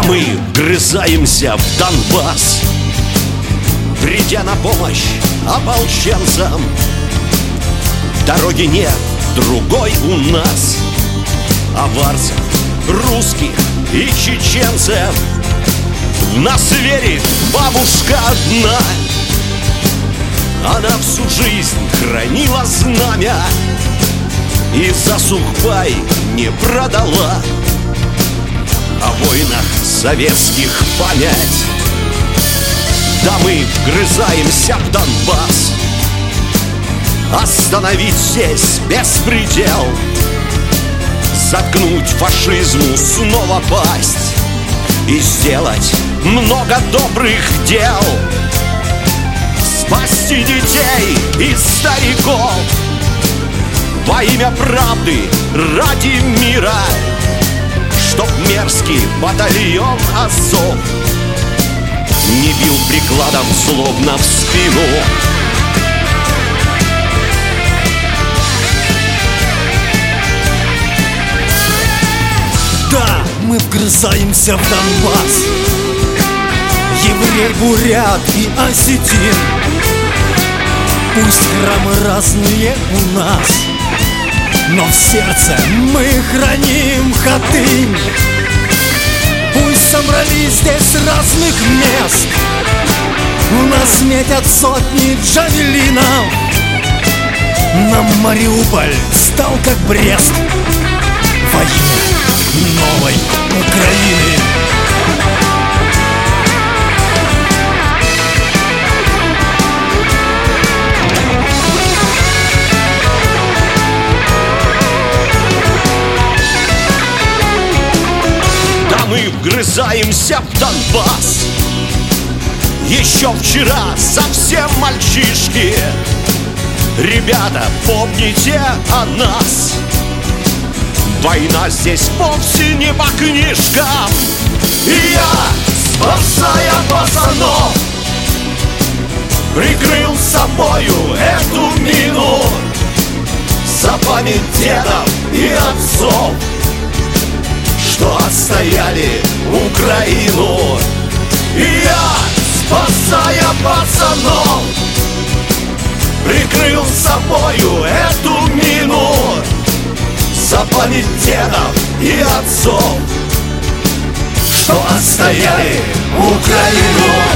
мы вгрызаемся в Донбасс, придя на помощь ополченцам. Дороги нет другой у нас, аварцев, русских и чеченцев. В нас верит бабушка одна, она всю жизнь хранила знамя и за Сухпай не продала. О войнах советских память. Да мы вгрызаемся в Донбасс, остановить здесь беспредел, заткнуть фашизму снова пасть и сделать много добрых дел, спасти детей и стариков во имя правды, ради мира, чтоб мерзкий батальон Азов не бил прикладом злобно в спину. Да, мы вгрызаемся в Донбасс, еврей, бурят и осетин. Пусть храмы разные у нас, но в сердце мы храним Хатынь. Пусть собрались здесь разных мест, нас метят сотни джавелинов. Нам Мариуполь стал как Брест во имя новой Украины. Мы вгрызаемся в Донбасс. Еще вчера совсем мальчишки. Ребята, помните о нас. Война здесь вовсе не по книжкам. И я, спасая пацанов, прикрыл собою эту мину за память дедов и отцов, что отстояли Украину. И я, спасая пацанов, прикрыл собою эту мину за память дедов и отцов, что отстояли Украину.